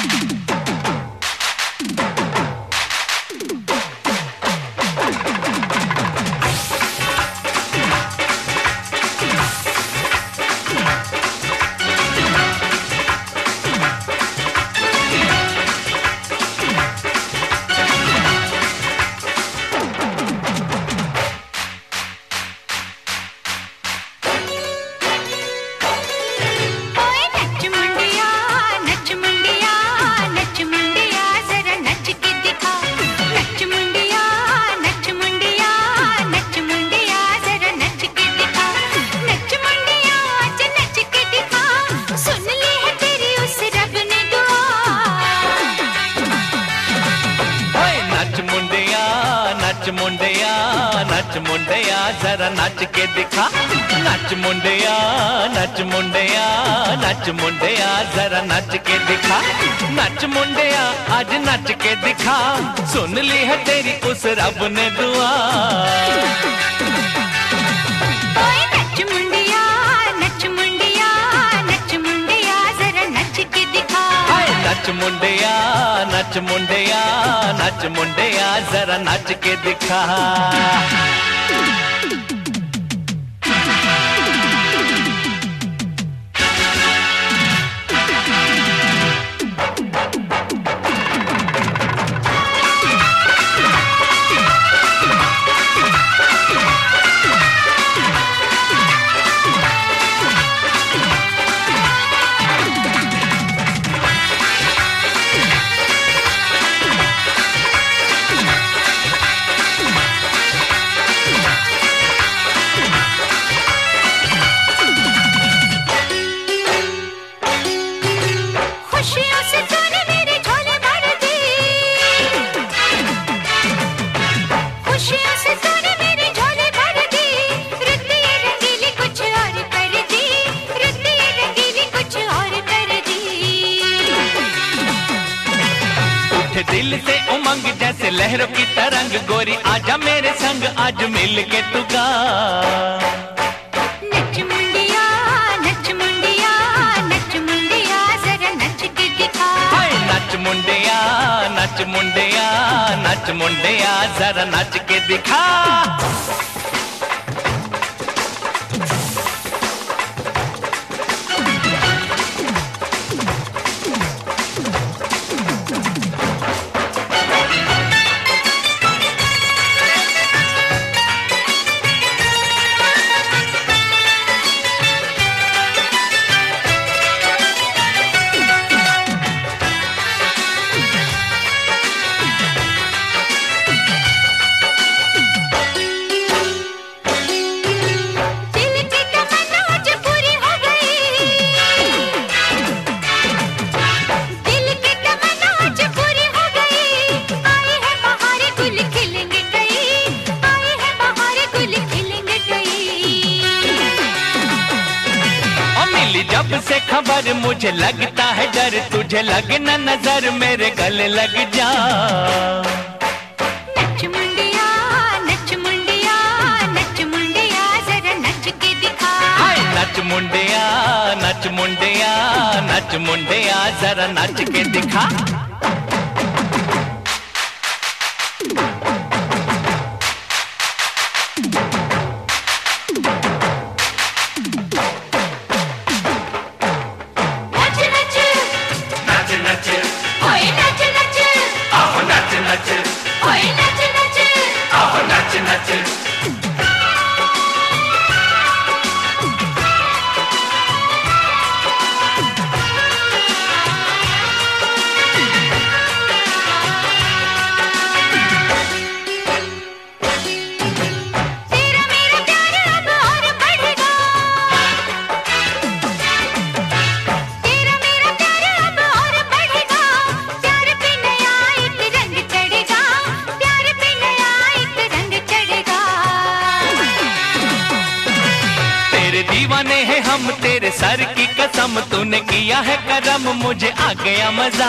नच मुंडिया जरा नच के दिखा। नच मुंडिया नच मुंडिया नच मुंडिया जरा नच के दिखा। नच मुंडिया आज नच के दिखा, सुन ली है तेरी उस रब ने दुआ। नच मुंडिया नच मुंडिया नच मुंडिया जरा नच के दिखा। नच मुंडिया नच मुंडिया नच मुंडिया जरा नच के दिखा। दिल से उमंग जैसे लहरों की तरंग, गोरी आजा मेरे संग आज मिल के तू गा। नच मुंडिया नच मुंडिया नच मुंडिया जरा नच के दिखा। नच मुंडिया नच मुंडिया नच मुंडिया जरा नच के दिखा। जब से खबर मुझे लगता है डर, तुझे लगे न नजर मेरे गले लग जा। नच मुंडिया नच मुंडिया नच मुंडिया जरा नच के दिखा। नच मुंडिया नच मुंडिया नच मुंडिया जरा नच के दिखा। दीवाने हैं हम तेरे सर की कसम, तूने किया है करम मुझे आ गया मजा।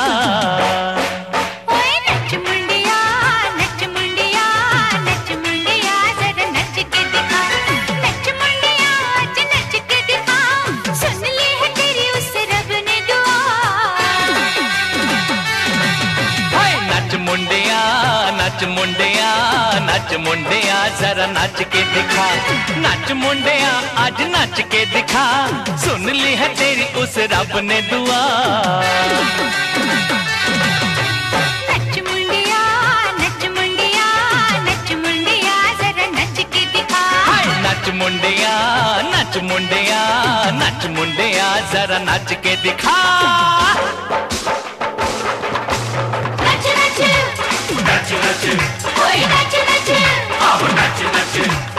नच मुंडिया नच मुंडिया नच मुंडिया जरा नच के दिखा। नच मुंडिया आज नच के दिखा, सुन ली है तेरी उस रब ने दुआ। नच मुंडिया जरा नाच के दिखा। नच मुंडिया आज नाच के दिखा, सुन ली है तेरी उस रब ने दुआ। नच मुंडिया नच मुंडिया नच मुंडिया जरा नच के दिखा। नच मुंडिया नच मुंडिया नच मुंडिया जरा नाच के दिखा। नच नच नच नच ओए नच नच आओ नच नच